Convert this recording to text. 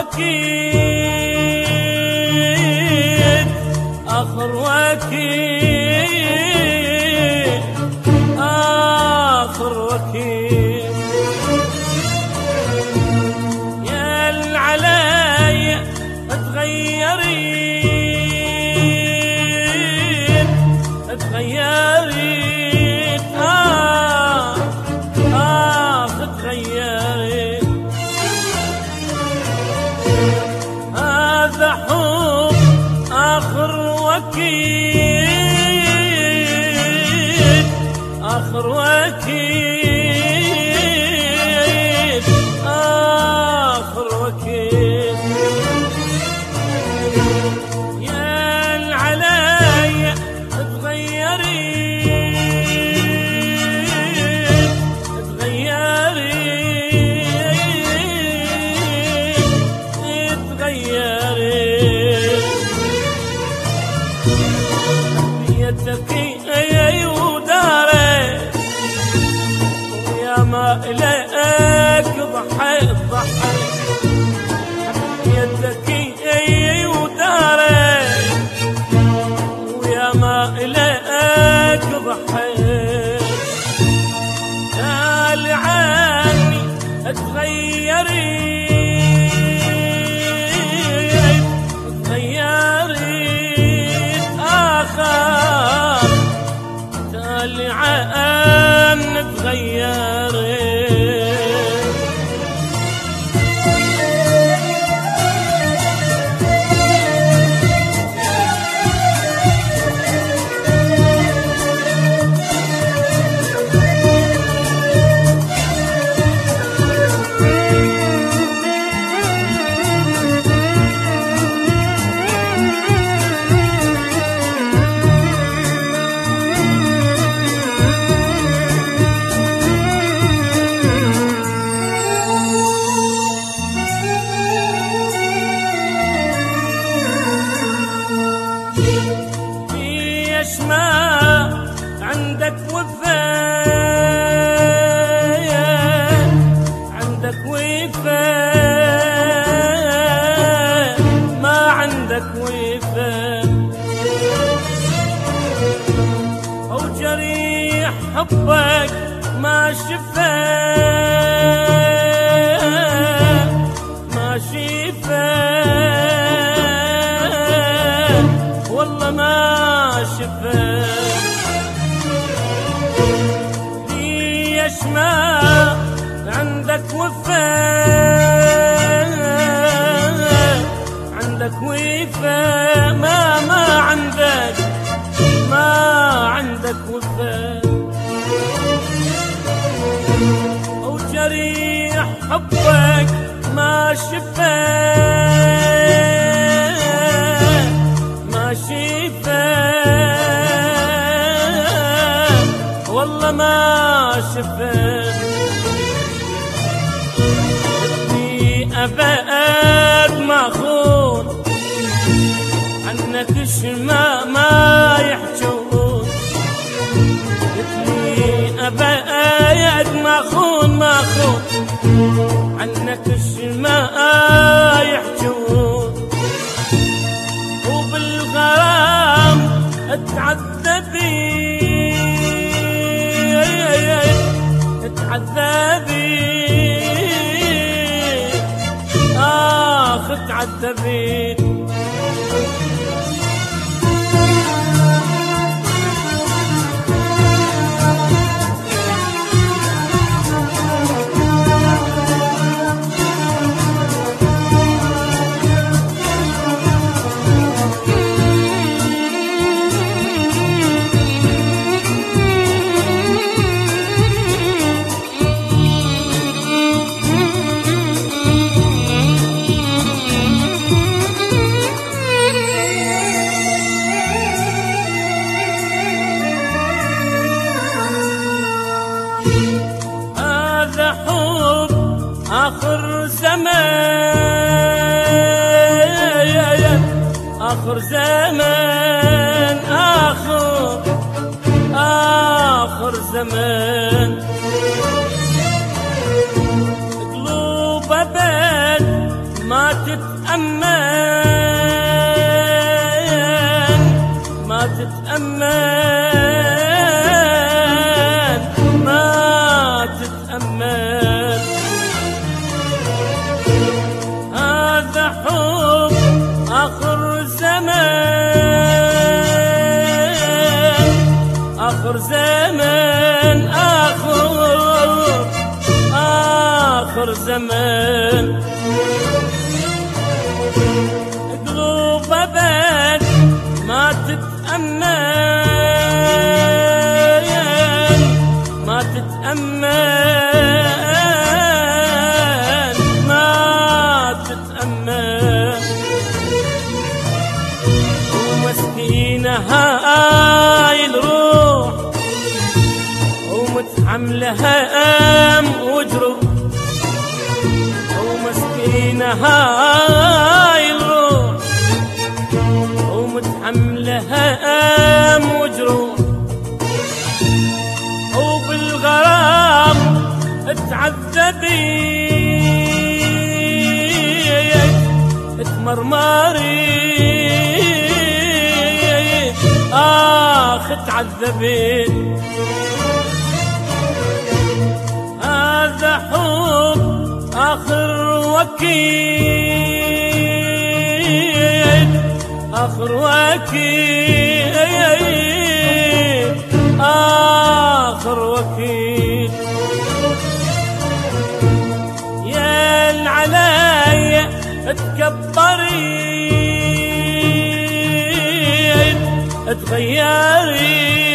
وكيد آخر وكيد آخر وكيد يا العلايا تغيرين تغيرين تغيرين هذا حب آخر وكيد آخر وكيد آخر وكيد يا العلايا تغيرين تغيرين تغيرين حبيتك اي ودارك ويا ما إليك ضحيت ضحيت حبيتك اي ودارك ويا ما إليك ضحيت قال عني تغيرين تغيرين آخر قال عني تغيرين ليش ما عندك وفاء عندك وفاء ما عندك وفاء أو جريح حبك ما شفاء ما شفاء والله ما شفاء ليش ما عندك وفاء عندك وفاء ما عندك وفاء أو جريح حبك ما شفاء ما شفاء والله ما شفاء أبد ما خون عنك شما ما يحجون قلتلي أبد ما خون عنك شما يحجون وبالغرام تعذبين تعذبين آخر زمان آخر زمان آخر زمان قلوب أبد ما تتأمن ما تتأمن ما تتأمن. هذا حب آخر زمان آخر زمان آخر زمان. قلوب أبد ما تتأمن ما تتأمن ما تتأمن. ومسكينة هاي الروح ومتحملة هم وجروح. ومسكينة هاي الروح ومتحملة هم وجروح. وبالغرام تعذبيت تمرمري تعذبيت. هذا حب آخر وكيل آخر وكيل آخر وكيل. يا العلي تكبري تغيري